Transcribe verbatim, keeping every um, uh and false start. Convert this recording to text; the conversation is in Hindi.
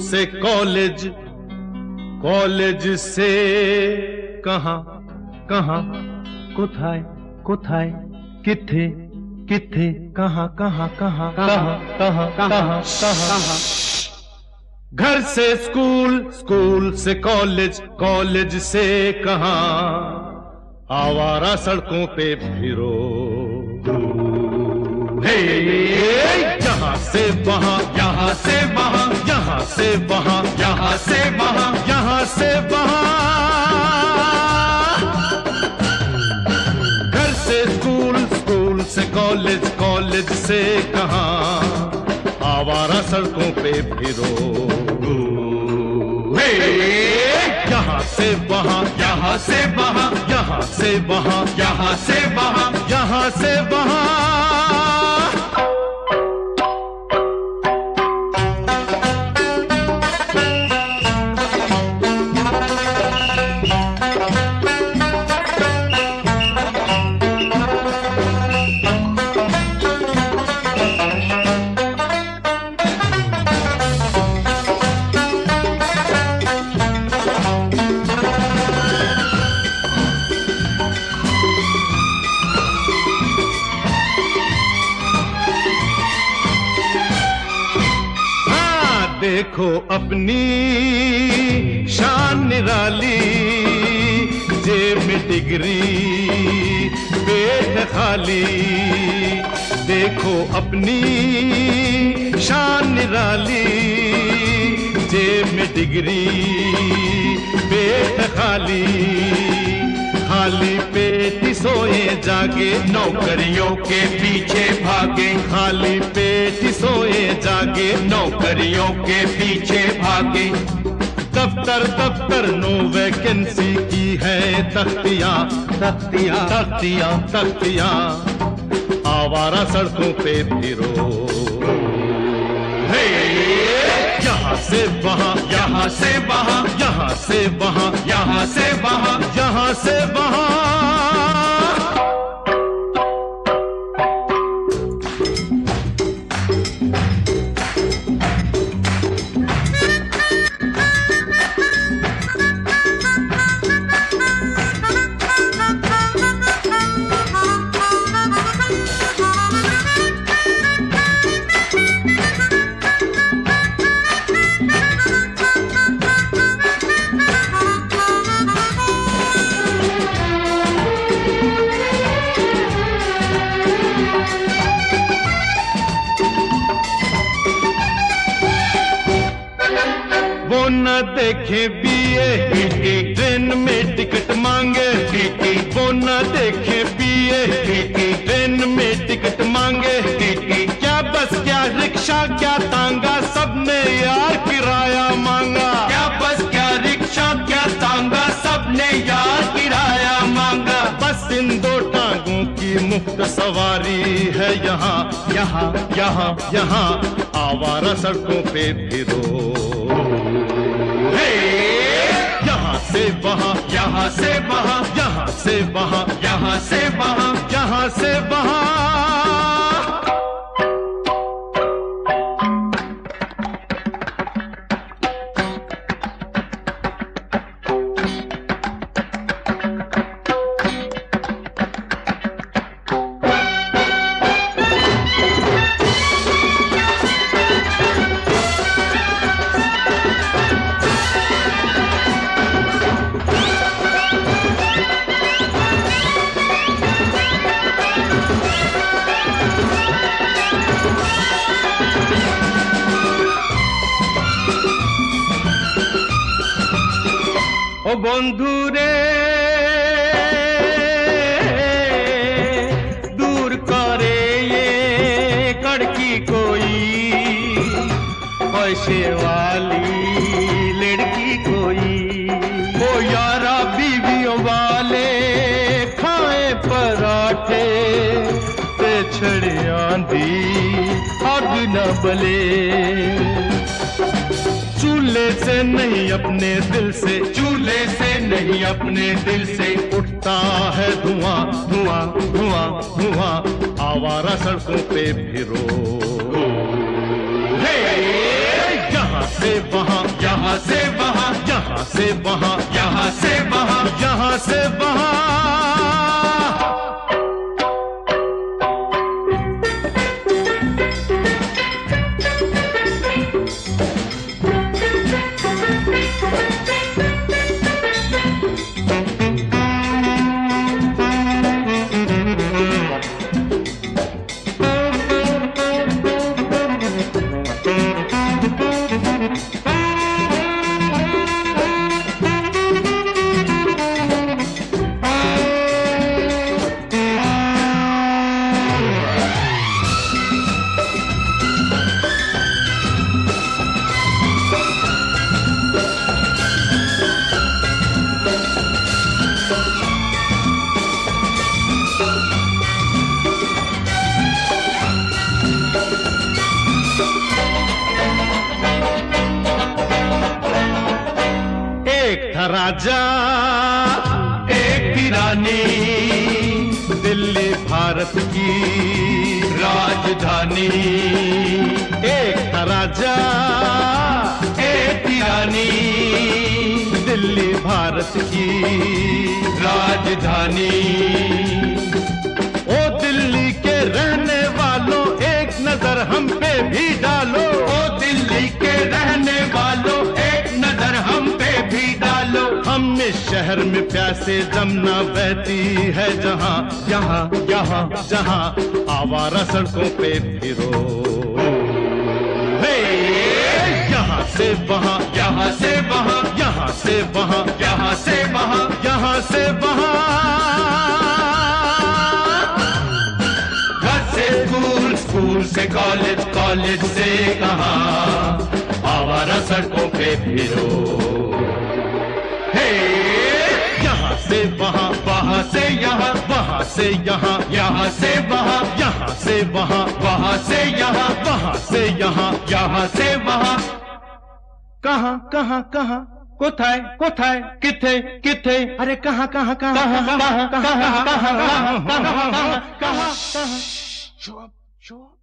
से कॉलेज, कॉलेज से कहां कहां, कोथाय कोथाय, किथे किथे, कहां कहां कहां कहां कहां कहां कहां। घर से स्कूल, स्कूल से कॉलेज, कॉलेज से कहां, आवारा सड़कों पे फिरो। हे यहाँ से वहां, यहाँ से वहां, यहाँ से वहां, यहाँ से वहां, यहाँ से वहां। घर से स्कूल, स्कूल से कॉलेज, कॉलेज से कहां, आवारा सड़कों पे फिरो। हे यहाँ से वहां, यहाँ से वहां, यहाँ से वहां, यहाँ से वहां, यहाँ से वहां। देखो अपनी शान निराली, जेब में डिग्री पेट खाली। देखो अपनी शान निराली, जेब में डिग्री पेट खाली। खाली पेट सोए जागे, नौकरियों के पीछे भागे। खाली पेट सोए जागे, नौकरियों के पीछे भागे। दफ्तर दफ्तर नो वैकेंसी की है तख्तियां, तख्तियां तख्तियां तख्तियां। आवारा सड़कों पे फिरो। हे यहाँ से वहां, यहाँ से वहां, यहाँ से वहां, यहाँ से वहां, यहाँ से वहां। वो न देखे बीए, ट्रेन में टिकट मांगे। वो न देखे बीए, ट्रेन में टिकट मांगे। क्या बस क्या रिक्शा क्या तांगा, सबने यार किराया मांगा। क्या बस क्या रिक्शा क्या तांगा, सबने यार किराया मांगा। बस इन दो टांगों की मुफ्त सवारी है यहाँ, यहाँ यहाँ यहाँ। आवारा सड़कों पे फिरो। यहाँ से वहां, यहाँ से वहां, यहाँ से वहां, यहाँ से वहां, यहाँ से वहां। ओ बंधु रे दूर करे ये कड़की कोई, पैसे वाली लड़की कोई। ओ यारा बीवियों वाले खाए पराठे, ते छड़े आंधी आग न बले। चूल्हे से नहीं अपने दिल से, चूल्हे से नहीं अपने दिल से उठता है धुआं धुआं धुआं धुआं। आवारा सड़कों पे फिरो। हे यहाँ से वहाँ, यहाँ से वहाँ, यहाँ से वहाँ, यहाँ से वहाँ, यहाँ से वहाँ। एक था राजा, एक थी रानी, दिल्ली भारत की राजधानी। एक था राजा, एक थी रानी, दिल्ली भारत की राजधानी। ओ दिल्ली के रहने वालों, एक नजर हम पे भी डालो। ओ दिल्ली के रहने वालों, एक नजर हम पे भी डालो। हम इस शहर में प्यासे जमुना बहती है जहाँ, यहाँ यहाँ जहाँ आवारा सड़कों पे फिरो। हे यहाँ से वहाँ, यहाँ से वहाँ, यहाँ से वहाँ, यहाँ से वहाँ, यहाँ से वहाँ। घर से स्कूल, स्कूल से कॉलेज, कॉलेज से कहाँ आवारा सड़कों पे फिरो। हे यहाँ से वहाँ, वहाँ से यहाँ, वहाँ से यहाँ, यहाँ से वहाँ, यहाँ से वहाँ, वहाँ से यहाँ, वहाँ से यहाँ, यहाँ से वहाँ। कहाँ कहाँ कहाँ, कोথায় कोথায়, किथे किथे, अरे कहाँ कहाँ कहाँ कहाँ कहाँ कहाँ कहाँ कहाँ कहाँ कहाँ।